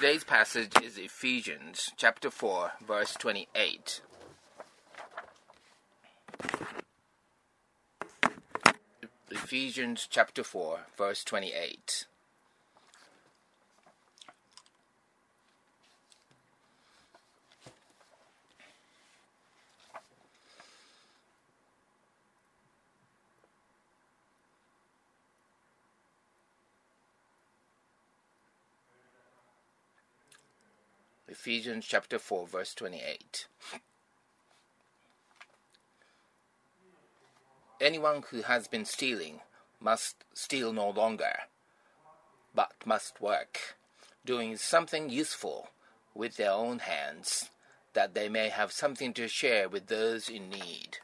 Today's passage is Ephesians chapter 4, verse 28. Ephesians chapter 4, verse 28. Ephesians chapter 4, verse 28. Anyone who has been stealing must steal no longer, but must work, doing something useful with their own hands, that they may have something to share with those in need.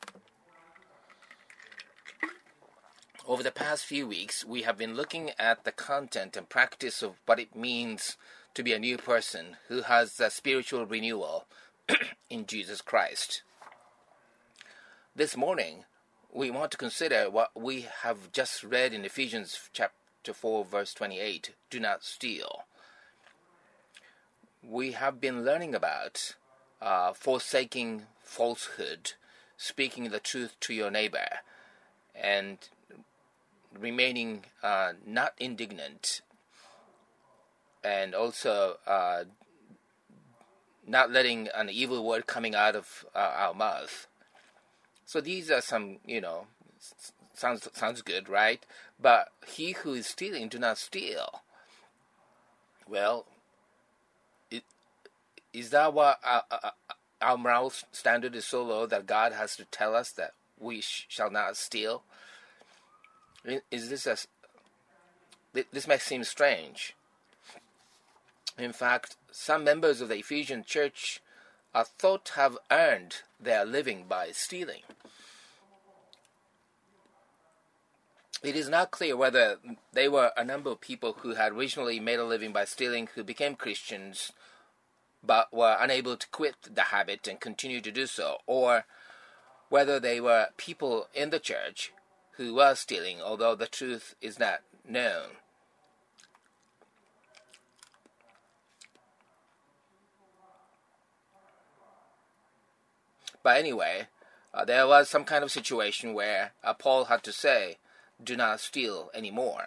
Over the past few weeks, we have been looking at the content and practice of what it means to be a new person who has a spiritual renewal in Jesus Christ. This morning, we want to consider what we have just read in Ephesians chapter 4, verse 28, do not steal. We have been learning about forsaking falsehood, speaking the truth to your neighbor, and remaining not indignant, and also not letting an evil word coming out of our mouth. So these are some, sounds good, right? But he who is stealing, do not steal. Well, is that what our moral standard is so low that God has to tell us that we shall not steal? Is this this may seem strange. In fact, some members of the Ephesian church are thought to have earned their living by stealing. It is not clear whether they were a number of people who had originally made a living by stealing who became Christians but were unable to quit the habit and continue to do so, or whether they were people in the church who were stealing, although the truth is not known. But anyway, there was some kind of situation where Paul had to say, do not steal anymore.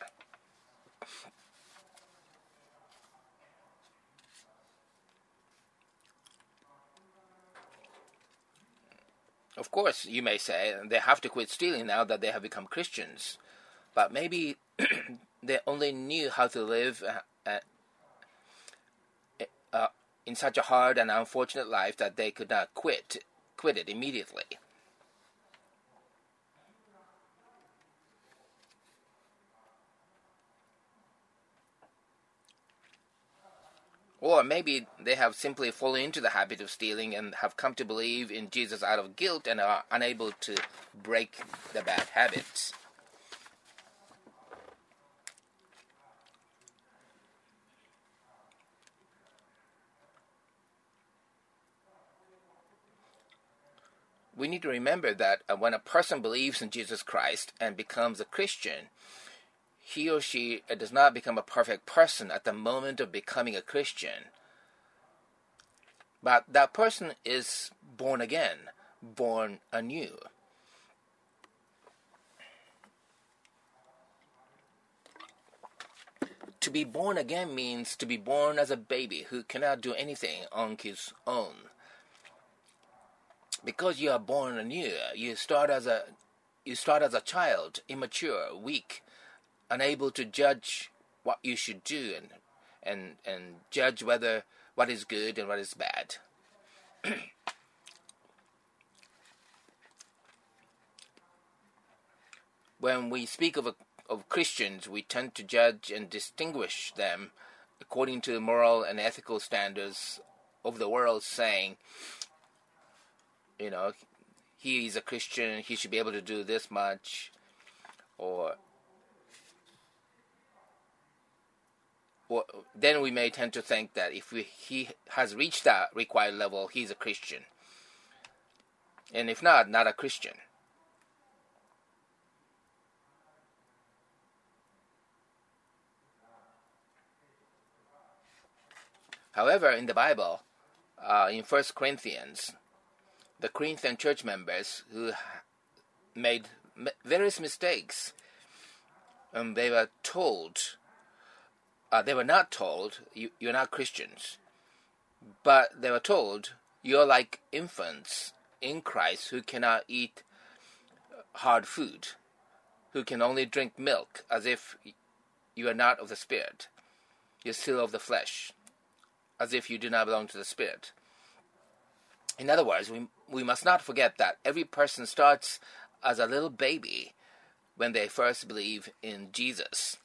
Of course, you may say, they have to quit stealing now that they have become Christians. But maybe they only knew how to live in such a hard and unfortunate life that they could not quit it immediately. Or maybe they have simply fallen into the habit of stealing and have come to believe in Jesus out of guilt and are unable to break the bad habits. We need to remember that when a person believes in Jesus Christ and becomes a Christian, he or she does not become a perfect person at the moment of becoming a Christian. But that person is born again, born anew. To be born again means to be born as a baby who cannot do anything on his own. Because you are born anew, you start as a child, immature, weak, unable to judge what you should do and judge whether what is good and what is bad. When we speak of Christians, we tend to judge and distinguish them according to the moral and ethical standards of the world, saying, he is a Christian, he should be able to do this much, or then we may tend to think that if he has reached that required level, he's a Christian. And if not a Christian. However, in the Bible, in 1 Corinthians, the Corinthian church members who made various mistakes, they were told, they were not told, you're not Christians, but they were told, you're like infants in Christ who cannot eat hard food, who can only drink milk, as if you are not of the Spirit. You're still of the flesh, as if you do not belong to the Spirit. In other words, we must not forget that every person starts as a little baby when they first believe in Jesus.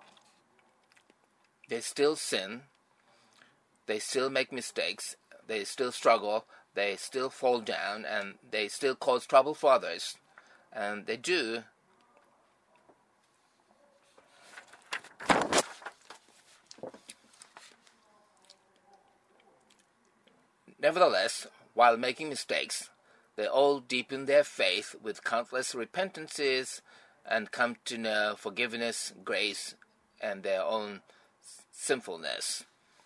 They still sin, they still make mistakes, they still struggle, they still fall down, and they still cause trouble for others. And they do. Nevertheless, while making mistakes, they all deepen their faith with countless repentances and come to know forgiveness, grace, and their own sinfulness.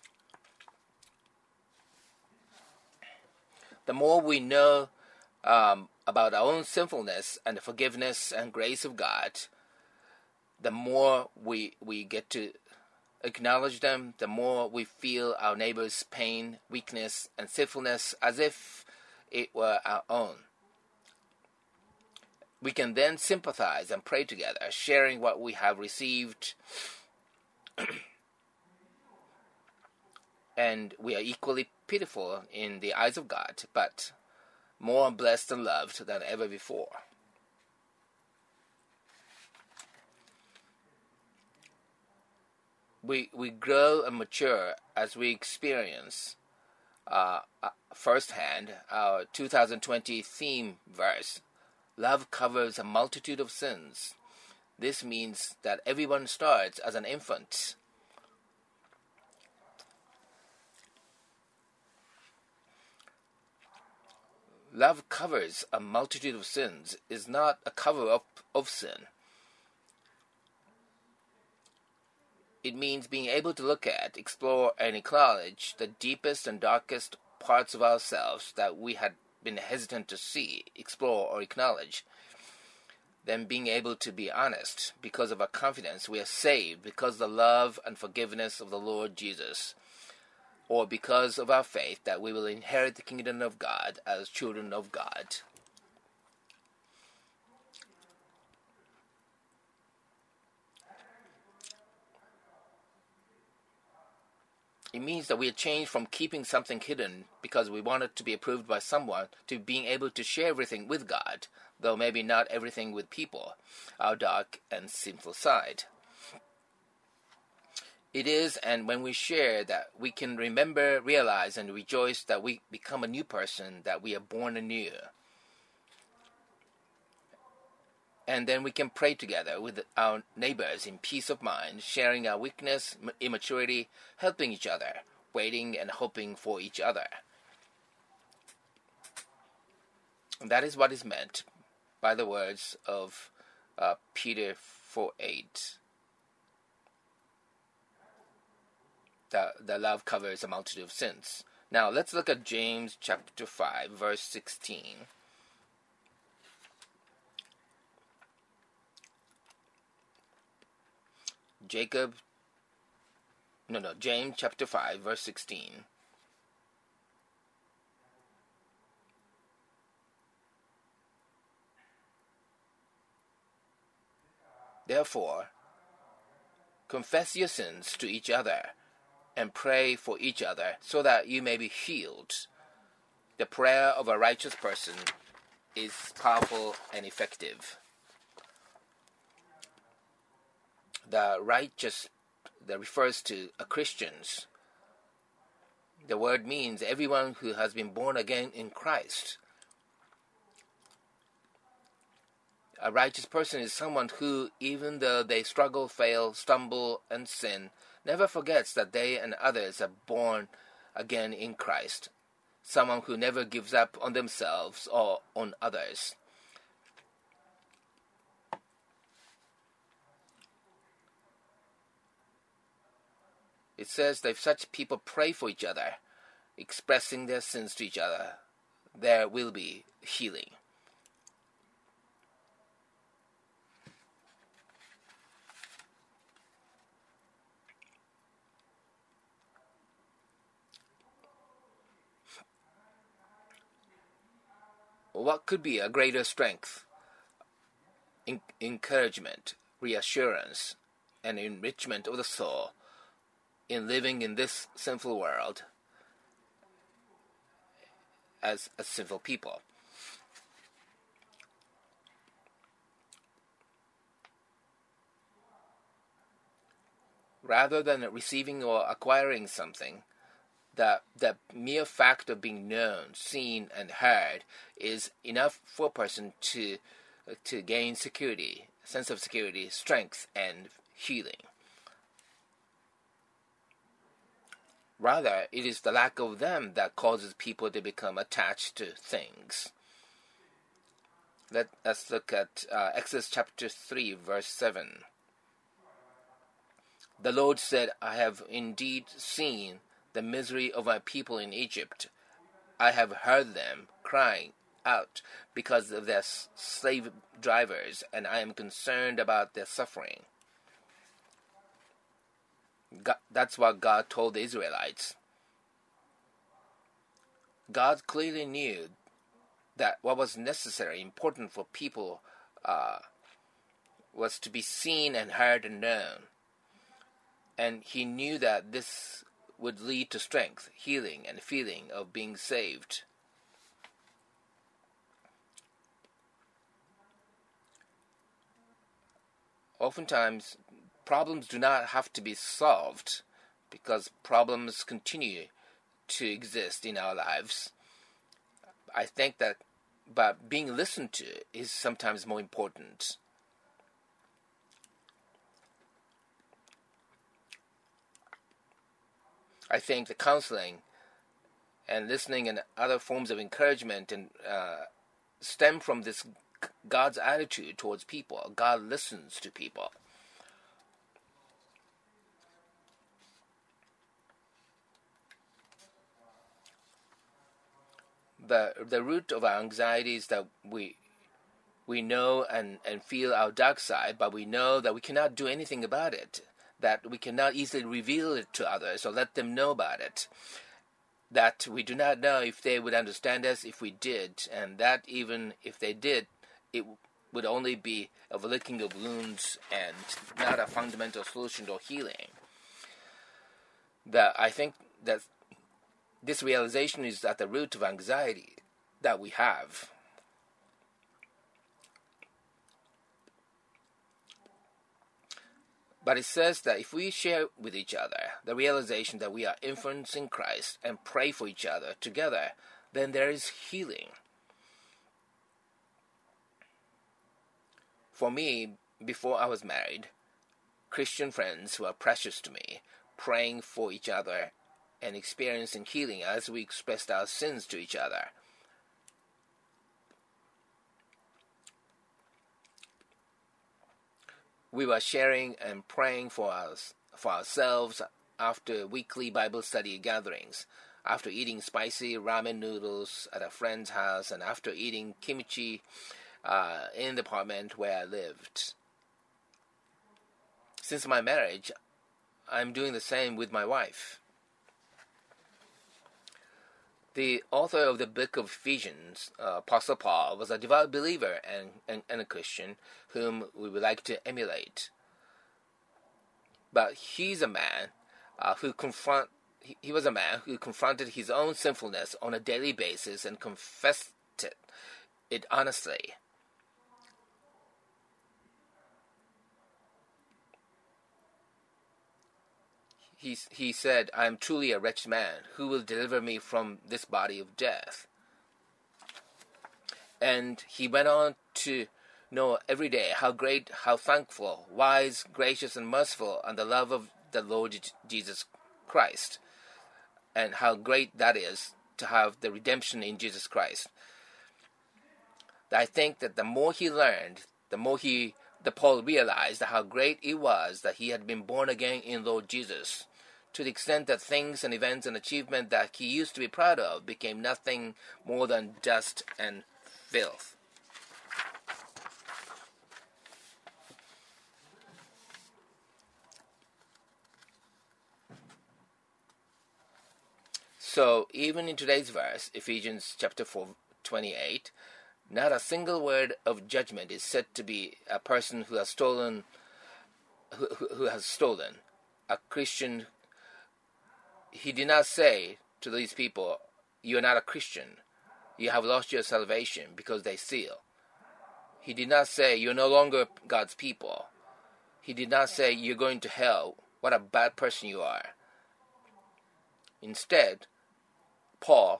The more we know about our own sinfulness and the forgiveness and grace of God, the more we get to acknowledge them, the more we feel our neighbor's pain, weakness, and sinfulness as if it were our own. We can then sympathize and pray together, sharing what we have received, and we are equally pitiful in the eyes of God, but more blessed and loved than ever before. We grow and mature as we experience firsthand our 2020 theme verse, love covers a multitude of sins. This means that everyone starts as an infant. Love covers a multitude of sins is not a cover-up of sin. It means being able to look at, explore, and acknowledge the deepest and darkest parts of ourselves that we had been hesitant to see, explore, or acknowledge. Then being able to be honest because of our confidence we are saved because of the love and forgiveness of the Lord Jesus, or because of our faith that we will inherit the kingdom of God as children of God. It means that we are changed from keeping something hidden because we want it to be approved by someone to being able to share everything with God, though maybe not everything with people, our dark and sinful side. It is, and when we share, that we can remember, realize, and rejoice that we become a new person, that we are born anew. And then we can pray together with our neighbors in peace of mind, sharing our weakness, immaturity, helping each other, waiting and hoping for each other. And that is what is meant by the words of Peter 4:8. The love covers a multitude of sins. Now let's look at James chapter 5, verse 16. James chapter 5, verse 16. Therefore, confess your sins to each other and pray for each other so that you may be healed. The prayer of a righteous person is powerful and effective. The righteous, that refers to Christians. The word means everyone who has been born again in Christ. A righteous person is someone who, even though they struggle, fail, stumble, and sin, never forgets that they and others are born again in Christ. Someone who never gives up on themselves or on others. It says that if such people pray for each other, expressing their sins to each other, there will be healing. What could be a greater strength, encouragement, reassurance, and enrichment of the soul in living in this sinful world as a sinful people? Rather than receiving or acquiring something, the mere fact of being known, seen, and heard is enough for a person to gain security, sense of security, strength, and healing. Rather, it is the lack of them that causes people to become attached to things. Let us look at Exodus chapter 3, verse 7. The Lord said, I have indeed seen the misery of my people in Egypt. I have heard them crying out because of their slave drivers, and I am concerned about their suffering. That's what God told the Israelites. God clearly knew that what was necessary, important for people, was to be seen and heard and known. And He knew that this would lead to strength, healing, and feeling of being saved. Oftentimes, problems do not have to be solved because problems continue to exist in our lives. I think that but being listened to is sometimes more important. I think the counseling and listening and other forms of encouragement and stem from this God's attitude towards people. God listens to people. The root of our anxiety is that we know and feel our dark side, but we know that we cannot do anything about it, that we cannot easily reveal it to others or let them know about it, that we do not know if they would understand us if we did, and that even if they did, it would only be a licking of wounds and not a fundamental solution or healing. I think that this realization is at the root of anxiety that we have. But it says that if we share with each other the realization that we are infants in Christ and pray for each other together, then there is healing. For me, before I was married, Christian friends who are precious to me, praying for each other and experiencing healing as we expressed our sins to each other. We were sharing and praying for ourselves after weekly Bible study gatherings, after eating spicy ramen noodles at a friend's house, and after eating kimchi in the apartment where I lived. Since my marriage, I'm doing the same with my wife. The author of the book of Ephesians, Apostle Paul, was a devout believer and a Christian whom we would like to emulate. But he's a man he was a man who confronted his own sinfulness on a daily basis and confessed it honestly. He said, I am truly a wretched man. Who will deliver me from this body of death? And he went on to know every day how great, how thankful, wise, gracious, and merciful, and the love of the Lord Jesus Christ, and how great that is to have the redemption in Jesus Christ. I think that the more he learned, the more Paul realized how great it was that he had been born again in Lord Jesus, to the extent that things and events and achievements that he used to be proud of became nothing more than dust and filth. So even in today's verse, Ephesians chapter 4:28, not a single word of judgment is said to be a person who has stolen. A Christian. He did not say to these people, "You are not a Christian. You have lost your salvation," because they steal. He did not say, "You're no longer God's people." He did not say, "You're going to hell. What a bad person you are." Instead, Paul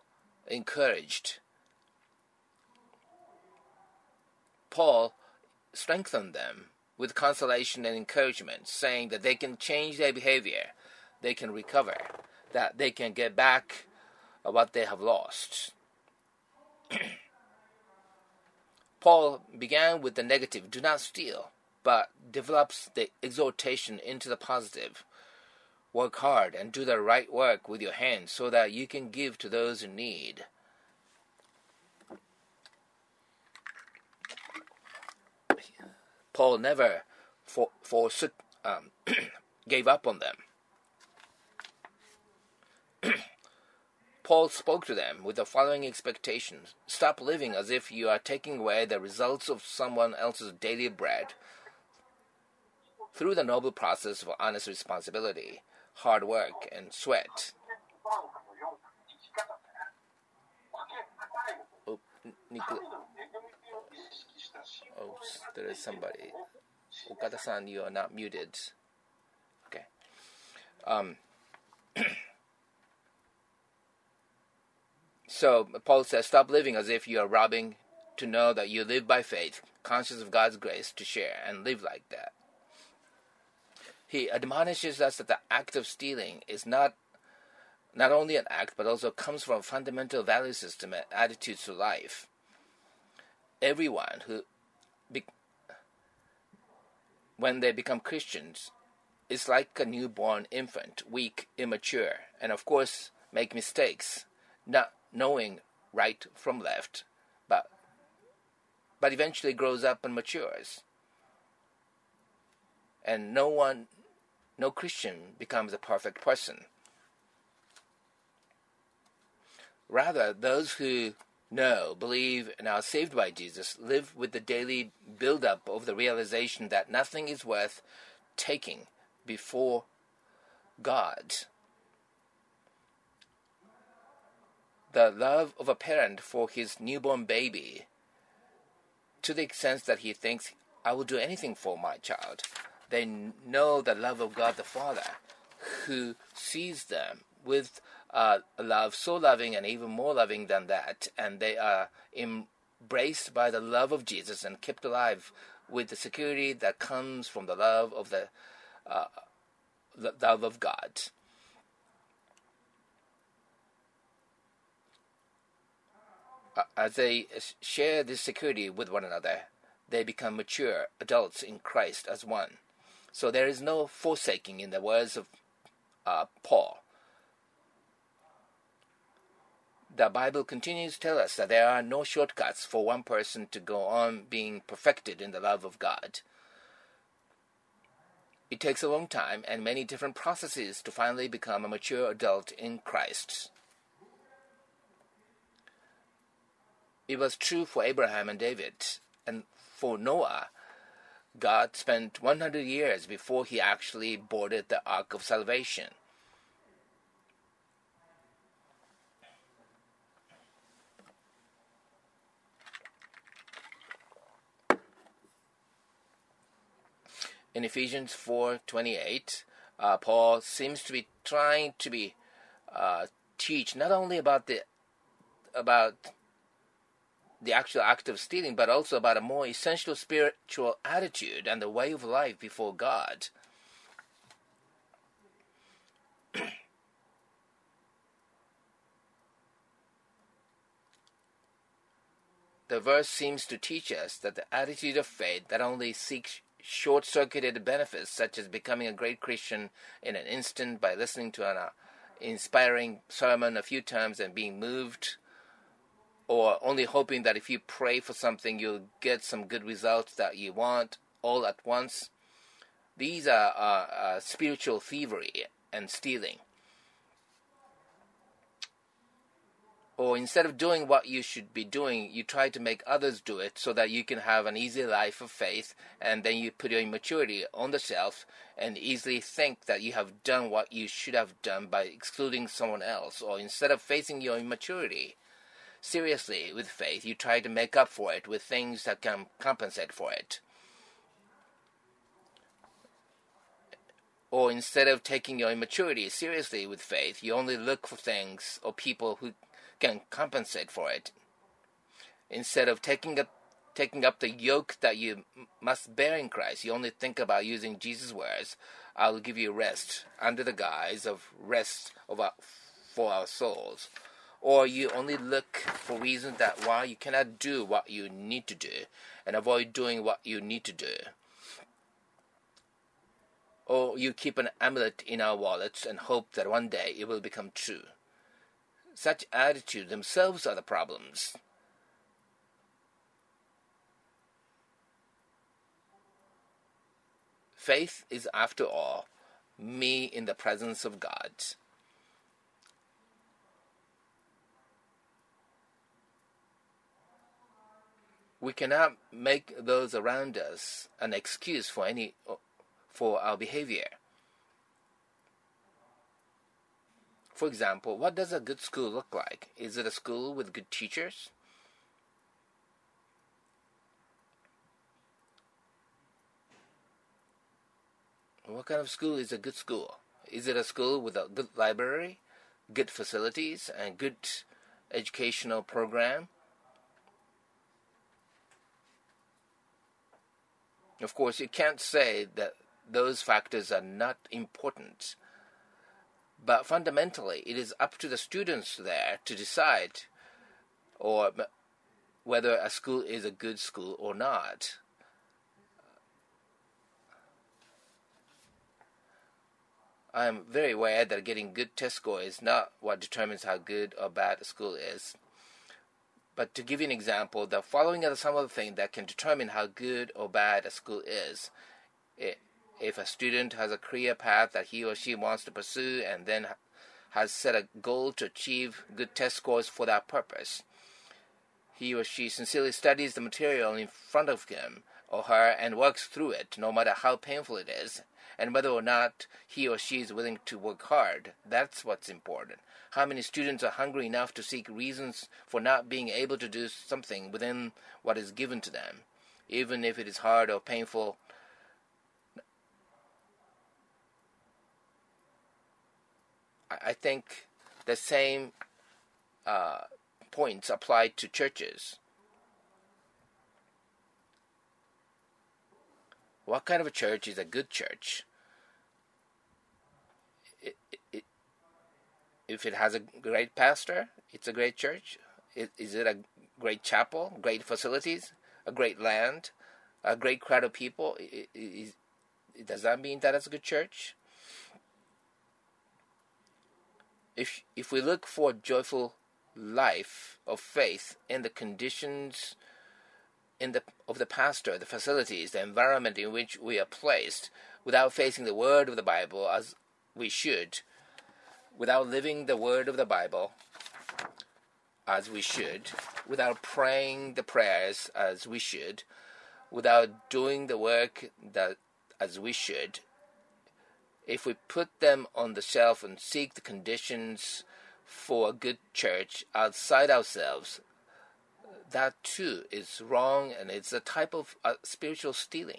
strengthened them with consolation and encouragement, saying that they can change their behavior, they can recover, that they can get back what they have lost. Paul began with the negative, "do not steal," but develops the exhortation into the positive. Work hard and do the right work with your hands so that you can give to those in need. Paul never gave up on them. Paul spoke to them with the following expectations: stop living as if you are taking away the results of someone else's daily bread through the noble process of honest responsibility, hard work, and sweat. Oh, there is somebody. Okada-san, you are not muted. Okay. So Paul says, stop living as if you are robbing, to know that you live by faith, conscious of God's grace to share, and live like that. He admonishes us that the act of stealing is not only an act, but also comes from a fundamental value system and attitudes to life. Everyone when they become Christians, is like a newborn infant, weak, immature, and of course make mistakes, not knowing right from left, but eventually grows up and matures. And no Christian becomes a perfect person. Rather, those who know, believe, and are saved by Jesus live with the daily build-up of the realization that nothing is worth taking before God. The love of a parent for his newborn baby, to the extent that he thinks, I will do anything for my child. They know the love of God the Father, who sees them with a love so loving and even more loving than that, and they are embraced by the love of Jesus and kept alive with the security that comes from the love of the love of God. As they share this security with one another, they become mature adults in Christ as one. So there is no forsaking in the words of Paul. The Bible continues to tell us that there are no shortcuts for one person to go on being perfected in the love of God. It takes a long time and many different processes to finally become a mature adult in Christ. It was true for Abraham and David, and for Noah. God spent 100 years before he actually boarded the Ark of Salvation. In Ephesians 4:28, Paul seems to be trying to teach not only about the actual act of stealing, but also about a more essential spiritual attitude and the way of life before God. The verse seems to teach us that the attitude of faith that only seeks short-circuited benefits, such as becoming a great Christian in an instant by listening to an inspiring sermon a few times and being moved, or only hoping that if you pray for something you'll get some good results that you want all at once. These are spiritual thievery and stealing. Or instead of doing what you should be doing, you try to make others do it so that you can have an easy life of faith, and then you put your immaturity on the shelf and easily think that you have done what you should have done by excluding someone else. Or instead of facing your immaturity seriously with faith, you try to make up for it with things that can compensate for it. Or instead of taking your immaturity seriously with faith, you only look for things or people who can compensate for it. Instead of taking up the yoke that you must bear in Christ, you only think about using Jesus' words, "I will give you rest," under the guise of rest for our souls. Or you only look for reasons that why you cannot do what you need to do and avoid doing what you need to do. Or you keep an amulet in our wallets and hope that one day it will become true. Such attitudes themselves are the problems. Faith is, after all, me in the presence of God. We cannot make those around us an excuse for our behavior. For example, what does a good school look like? Is it a school with good teachers? What kind of school is a good school? Is it a school with a good library, good facilities, and good educational program? Of course, you can't say that those factors are not important. But fundamentally, it is up to the students there to decide or whether a school is a good school or not. I am very aware that getting good test score is not what determines how good or bad a school is. But to give you an example, the following are some of the things that can determine how good or bad a school is. If a student has a career path that he or she wants to pursue and then has set a goal to achieve good test scores for that purpose, he or she sincerely studies the material in front of him or her and works through it, no matter how painful it is, and whether or not he or she is willing to work hard. That's what's important. How many students are hungry enough to seek reasons for not being able to do something within what is given to them, even if it is hard or painful? I think the same points apply to churches. What kind of a church is a good church? If it has a great pastor, it's a great church. Is it a great chapel, great facilities, a great land, a great crowd of people? Does that mean that it's a good church? If we look for a joyful life of faith in the conditions of the pastor, the facilities, the environment in which we are placed, without facing the word of the Bible as we should, without living the word of the Bible as we should, without praying the prayers as we should, without doing the work as we should, if we put them on the shelf and seek the conditions for a good church outside ourselves, that too is wrong, and it's a type of spiritual stealing.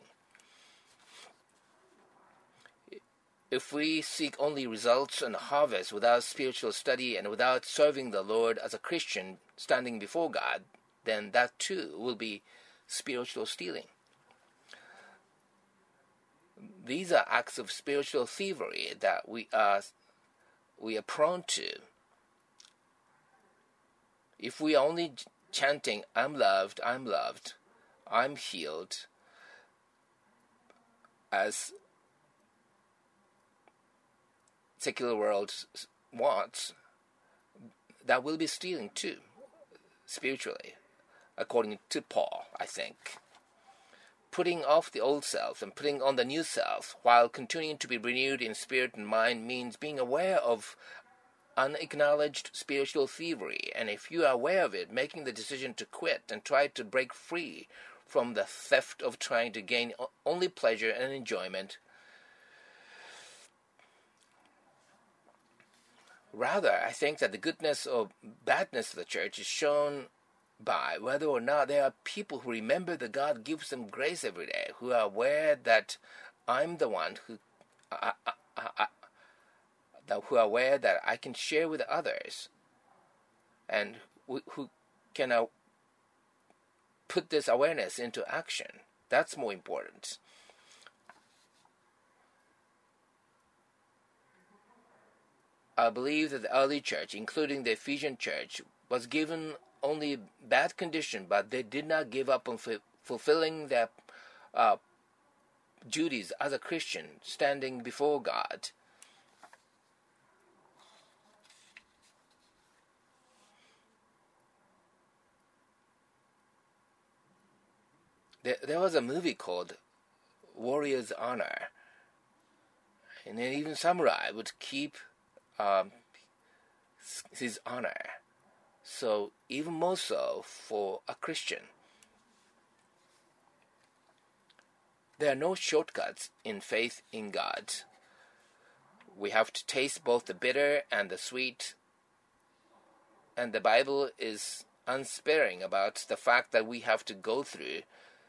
If we seek only results and harvest without spiritual study and without serving the Lord as a Christian standing before God, then that too will be spiritual stealing. These are acts of spiritual thievery that we are prone to. If we are only chanting, I'm loved, I'm healed, as secular world wants, that will be stealing too, spiritually, according to Paul, I think. Putting off the old self and putting on the new self while continuing to be renewed in spirit and mind means being aware of unacknowledged spiritual thievery, and if you are aware of it, making the decision to quit and try to break free from the theft of trying to gain only pleasure and enjoyment. Rather, I think that the goodness or badness of the church is shown by whether or not there are people who remember that God gives them grace every day, who are aware that I'm the one who are aware that I can share with others, and who can put this awareness into action. That's more important. I believe that the early church, including the Ephesian church, was given only bad condition, but they did not give up on fulfilling their duties as a Christian, standing before God. There was a movie called Warrior's Honor, and then even samurai would keep his honor. So even more so for a Christian. There are no shortcuts in faith in God. We have to taste both the bitter and the sweet, and the Bible is unsparing about the fact that we have to go through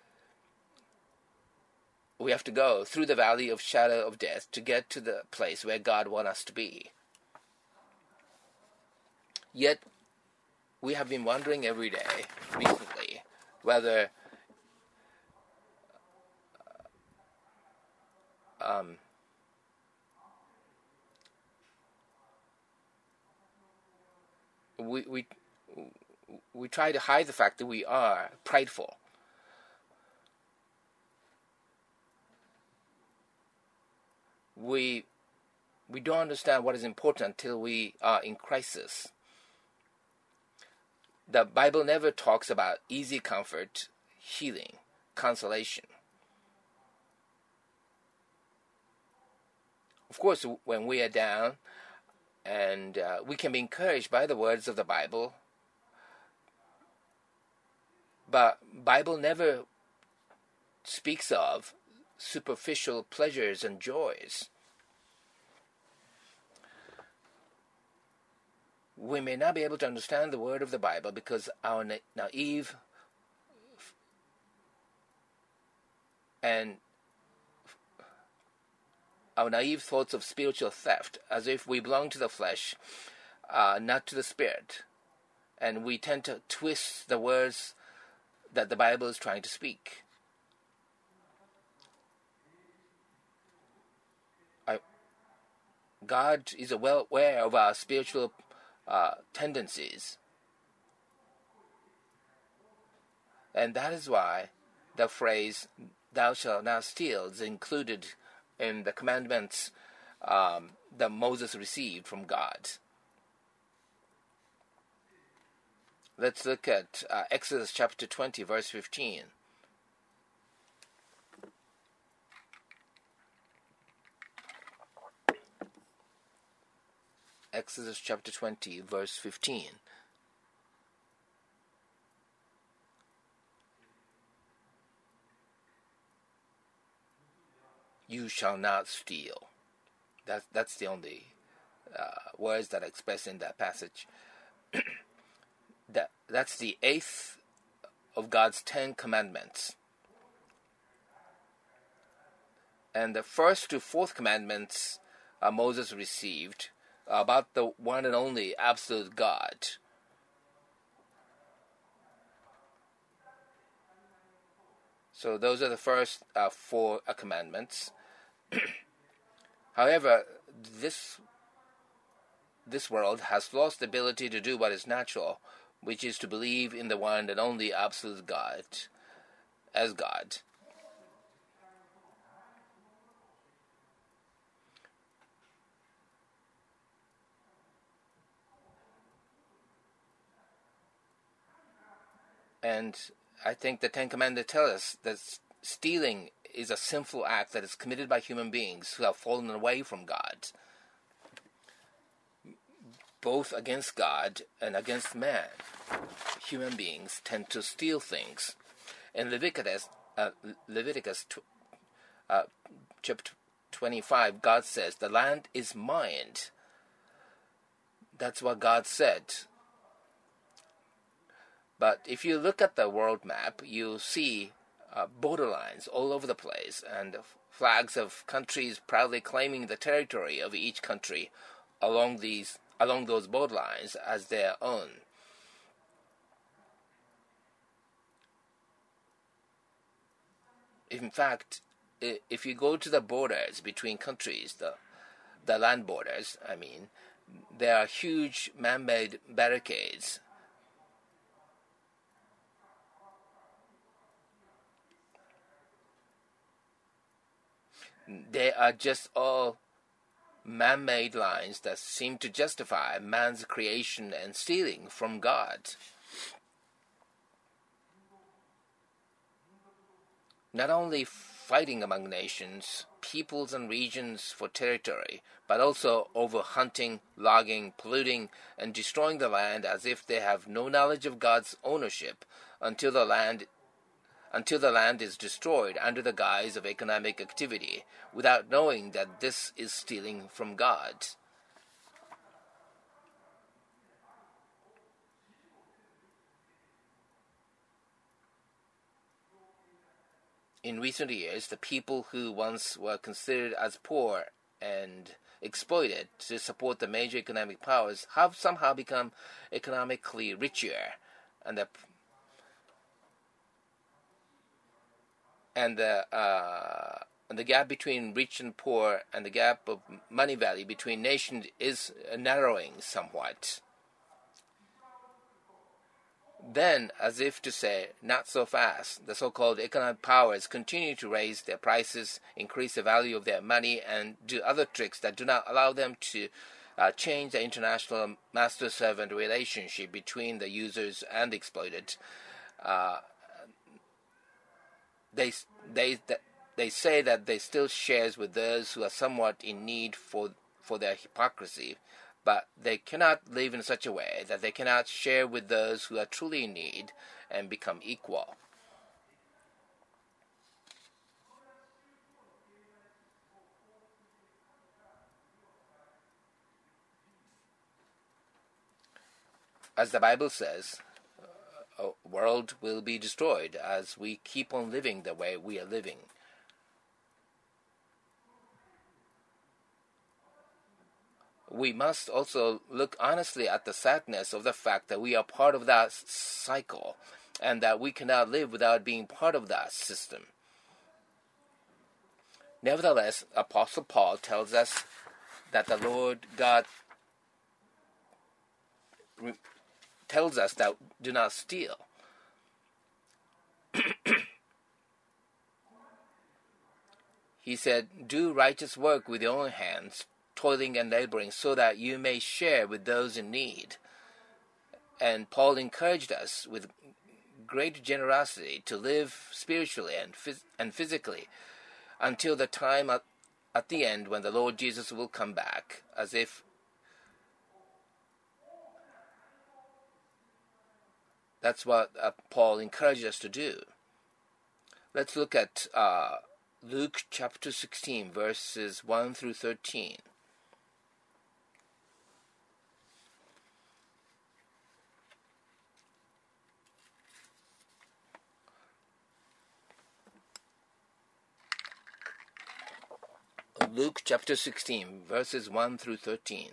the valley of shadow of death to get to the place where God wants us to be. Yet, we have been wondering every day, recently, whether we try to hide the fact that we are prideful. We don't understand what is important until we are in crisis. The Bible never talks about easy comfort, healing, consolation. Of course, when we are down, and we can be encouraged by the words of the Bible, but Bible never speaks of superficial pleasures and joys. We may not be able to understand the word of the Bible because our naive thoughts of spiritual theft, as if we belong to the flesh, not to the spirit, and we tend to twist the words that the Bible is trying to speak. God is well aware of our spiritual tendencies, and that is why the phrase "Thou shalt not steal" is included in the commandments that Moses received from God. Let's look at Exodus chapter 20, verse 15. Exodus chapter 20, verse 15. You shall not steal. That's the only words that are expressed in that passage. That's the 8th of God's 10 commandments. And the 1st to 4th commandments Moses received about the one and only absolute God. So those are the first 4 commandments. However, this world has lost the ability to do what is natural, which is to believe in the one and only absolute God as God. And I think the Ten Commandments tell us that stealing is a sinful act that is committed by human beings who have fallen away from God, both against God and against man. Human beings tend to steal things. In Leviticus chapter 25, God says, "The land is mine." That's what God said. But if you look at the world map, you see borderlines all over the place, and flags of countries proudly claiming the territory of each country along those borderlines as their own. In fact, if you go to the borders between countries, the land borders, there are huge man-made barricades. They are just all man-made lines that seem to justify man's creation and stealing from God. Not only fighting among nations, peoples and regions for territory, but also over hunting, logging, polluting, and destroying the land as if they have no knowledge of God's ownership until the land is destroyed under the guise of economic activity, without knowing that this is stealing from God. In recent years, the people who once were considered as poor and exploited to support the major economic powers have somehow become economically richer, and the gap between rich and poor and the gap of money value between nations is narrowing somewhat. Then, as if to say, not so fast, the so-called economic powers continue to raise their prices, increase the value of their money, and do other tricks that do not allow them to change the international master-servant relationship between the users and the exploited. They say that they still shares with those who are somewhat in need for their hypocrisy, but they cannot live in such a way that they cannot share with those who are truly in need and become equal. As the Bible says, a world will be destroyed as we keep on living the way we are living. We must also look honestly at the sadness of the fact that we are part of that cycle and that we cannot live without being part of that system. Nevertheless, Apostle Paul tells us that the Lord God tells us that do not steal. He said, "Do righteous work with your own hands, toiling and laboring, so that you may share with those in need." And Paul encouraged us with great generosity to live spiritually and physically until the time at the end when the Lord Jesus will come back, as if that's what Paul encouraged us to do. Let's look at Luke chapter 16, verses 1 through 13. Luke chapter 16, verses 1 through 13.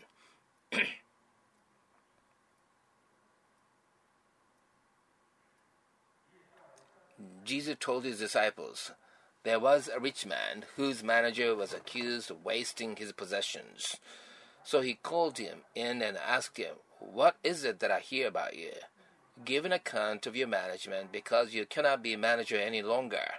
Jesus told his disciples, "There was a rich man whose manager was accused of wasting his possessions. So he called him in and asked him, 'What is it that I hear about you? Give an account of your management, because you cannot be a manager any longer.'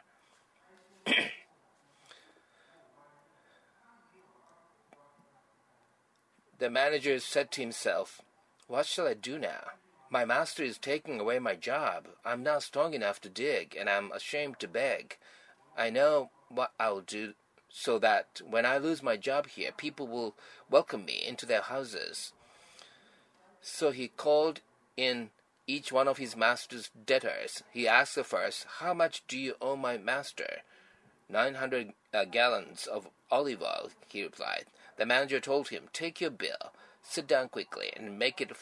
The manager said to himself, 'What shall I do now? My master is taking away my job. I'm not strong enough to dig, and I'm ashamed to beg. I know what I'll do so that when I lose my job here, people will welcome me into their houses." So he called in each one of his master's debtors. He asked the first, "How much do you owe my master?" 900 gallons of olive oil, he replied. The manager told him, "Take your bill, sit down quickly, and make it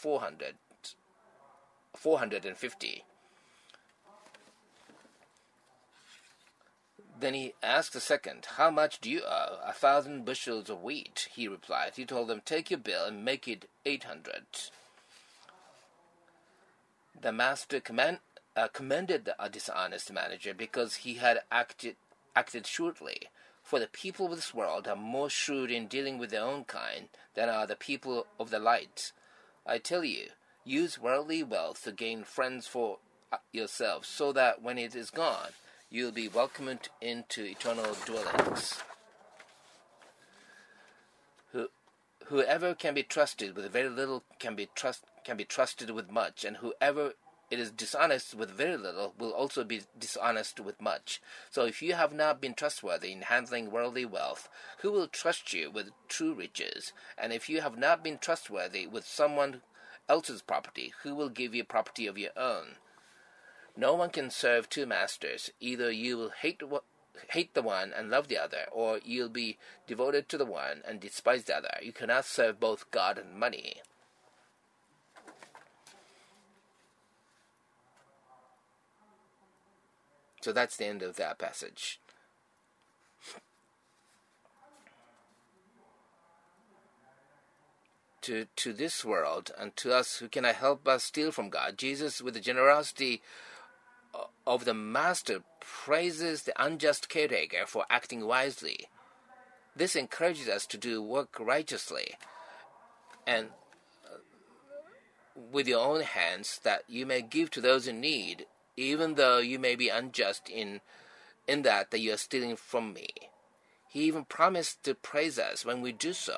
450. Then he asked the second, "How much do you owe?" 1,000 bushels of wheat, he replied. He told them, "Take your bill and make it 800. The master commended the dishonest manager because he had acted shrewdly. For the people of this world are more shrewd in dealing with their own kind than are the people of the light. I tell you, use worldly wealth to gain friends for yourselves, so that when it is gone, you will be welcomed into eternal dwellings. Whoever can be trusted with very little can be trusted with much, and whoever it is dishonest with very little will also be dishonest with much. So if you have not been trustworthy in handling worldly wealth, who will trust you with true riches? And if you have not been trustworthy with someone else's property, who will give you property of your own? No one can serve two masters. Either you will hate the one and love the other, or you'll be devoted to the one and despise the other. You cannot serve both God and money. So that's the end of that passage. To this world and to us who cannot help but steal from God, Jesus, with the generosity of the master, praises the unjust caretaker for acting wisely. This encourages us to do work righteously and with your own hands, that you may give to those in need, even though you may be unjust in that you are stealing from me. He even promised to praise us when we do so.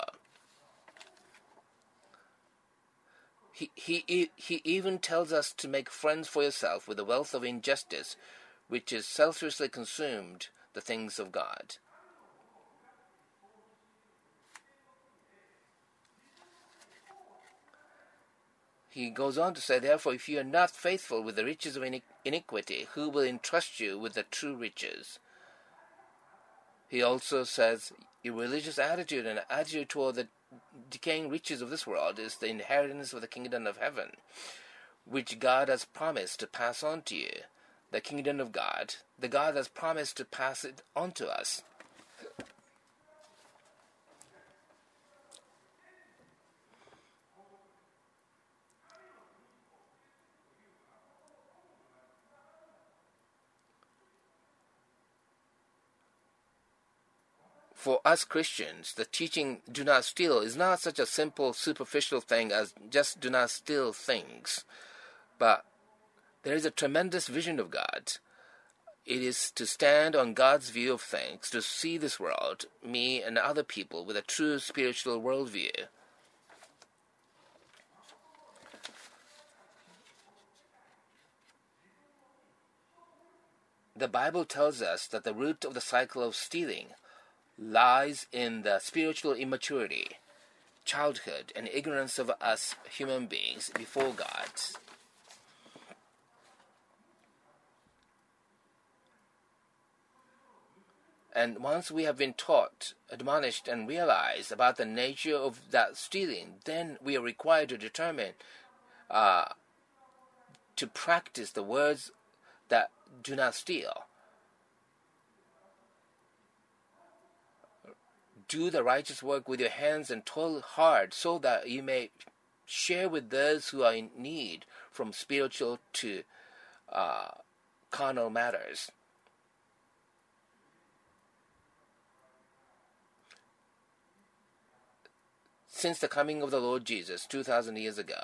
He even tells us to make friends for yourself with the wealth of injustice, which is selfishly consumed the things of God. He goes on to say, "Therefore, if you are not faithful with the riches of iniquity, who will entrust you with the true riches?" He also says, "Your religious attitude and attitude toward the decaying riches of this world is the inheritance of the kingdom of heaven, which God has promised to pass on to you." The kingdom of God, the God has promised to pass it on to us. For us Christians, the teaching "do not steal" is not such a simple, superficial thing as just do not steal things. But there is a tremendous vision of God. It is to stand on God's view of things, to see this world, me and other people, with a true spiritual worldview. The Bible tells us that the root of the cycle of stealing lies in the spiritual immaturity, childhood, and ignorance of us human beings before God. And once we have been taught, admonished, and realized about the nature of that stealing, then we are required to determine to practice the words that do not steal. Do the righteous work with your hands and toil hard, so that you may share with those who are in need, from spiritual to carnal matters. Since the coming of the Lord Jesus 2,000 years ago,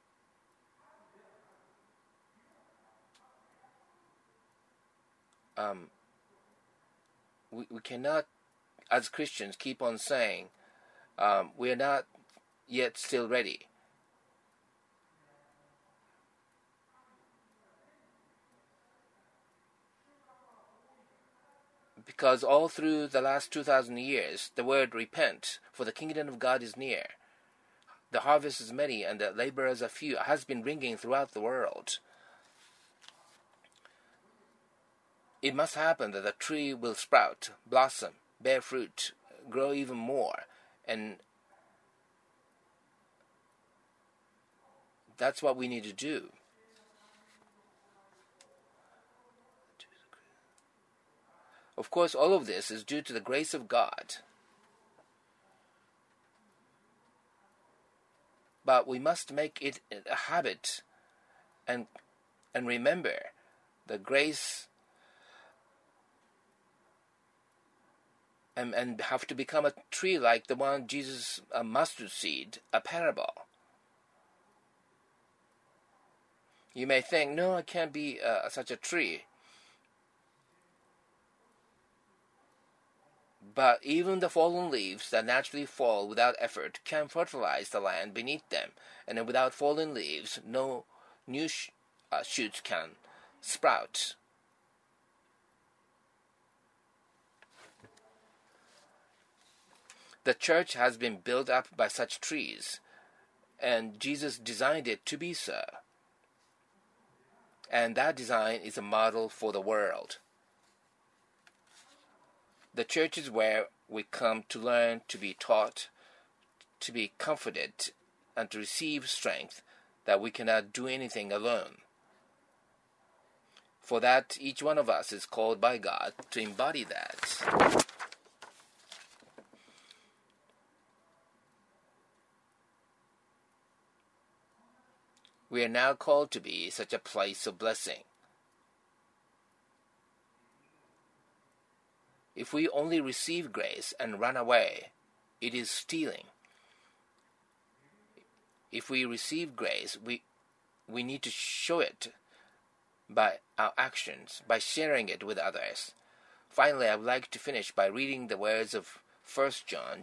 we cannot, as Christians, keep on saying we are not yet still ready. Because all through the last 2,000 years, the word repent, for the kingdom of God is near. The harvest is many and the laborers are few has been ringing throughout the world. It must happen that the tree will sprout, blossom, bear fruit, grow even more, and that's what we need to do. Of course, all of this is due to the grace of God. But we must make it a habit and remember the grace and have to become a tree like the one Jesus, a mustard seed, a parable. You may think, no, I can't be such a tree. But even the fallen leaves that naturally fall without effort can fertilize the land beneath them, and without fallen leaves, no new shoots can sprout. The church has been built up by such trees, and Jesus designed it to be so. And that design is a model for the world. The church is where we come to learn, to be taught, to be comforted, and to receive strength that we cannot do anything alone. For that, each one of us is called by God to embody that. We are now called to be such a place of blessing. If we only receive grace and run away, it is stealing. If we receive grace, we need to show it by our actions, by sharing it with others. Finally, I would like to finish by reading the words of 1 John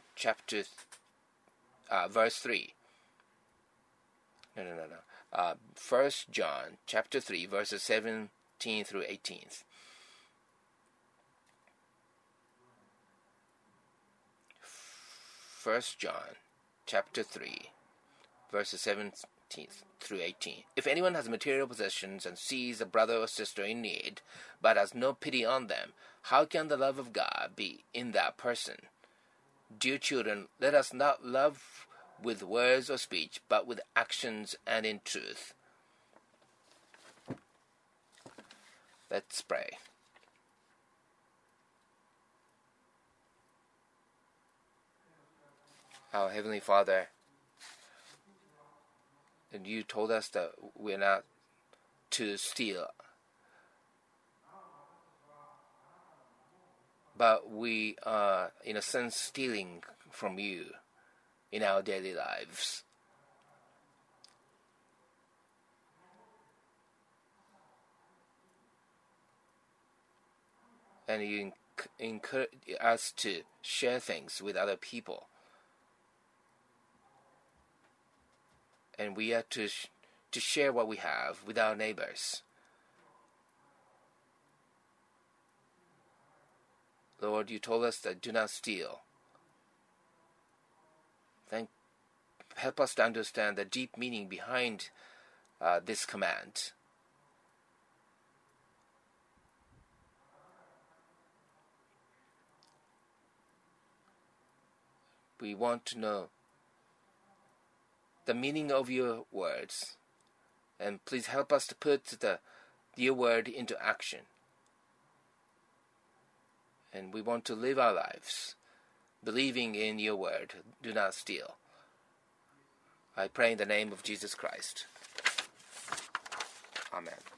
verse 3. 1 John chapter 3, verses 17 through 18. 1 John chapter 3, verses 17 through 18. If anyone has material possessions and sees a brother or sister in need, but has no pity on them, how can the love of God be in that person? Dear children, let us not love with words or speech, but with actions and in truth. Let's pray. Our Heavenly Father, and you told us that we're not to steal, but we are, in a sense, stealing from you in our daily lives. And you encourage us to share things with other people. And we are to share what we have with our neighbors. Lord, you told us that do not steal. Help us to understand the deep meaning behind this command. We want to know the meaning of your words, and please help us to put your word into action. And we want to live our lives believing in your word, do not steal. I pray in the name of Jesus Christ. Amen.